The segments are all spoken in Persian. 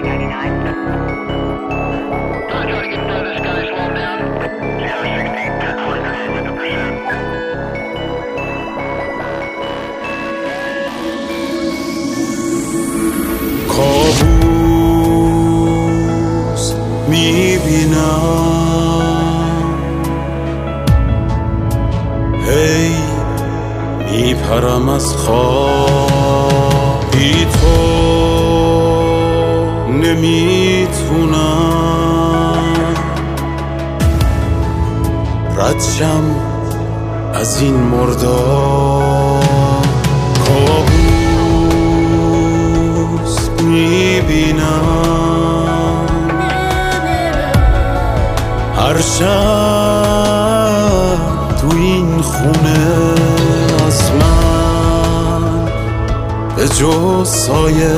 کابوس میبینم، هی میپرم از خواب، بی تو نمیتونم رد شم از این مردار. کابوس میبینم هر شب تو این خونه، از من به جز سایه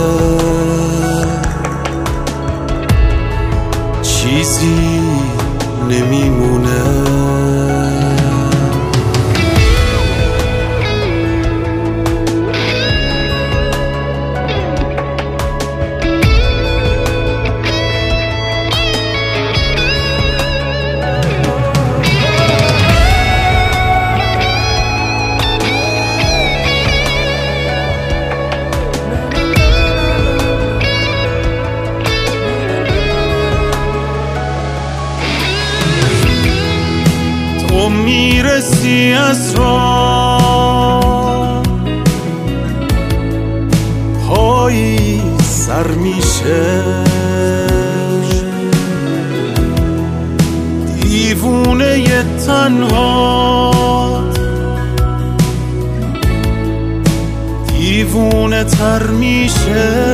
چیزی نمیمونه. تو میرسی از راه، پایی سر میشه، دیوونه ی تنها دیوونه تر میشه.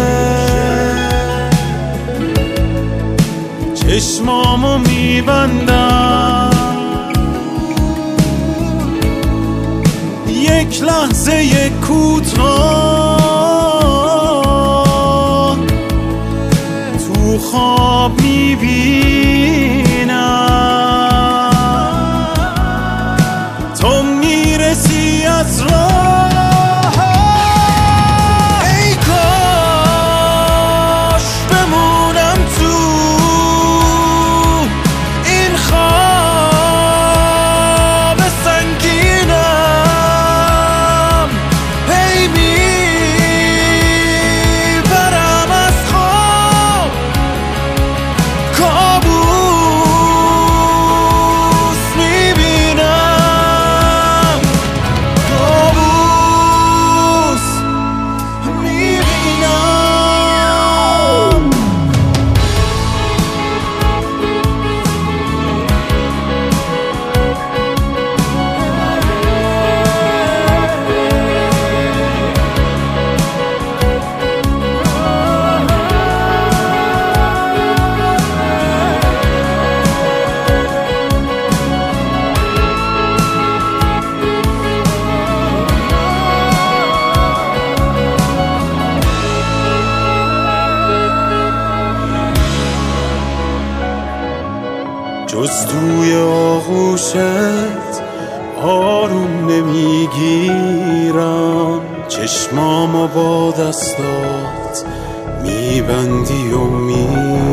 چشمامو میبندم، یک لحظه یک کوتاه تو خواب میبینم. تو میرسی از راه، ای کاش بمونم تو این خواب سنگینم. هی میبرم از خواب، کابوس میبینم، کابوس میبینم. جز توی آغوشت آروم نمیگیرم، چشمامو با دستات میبندی و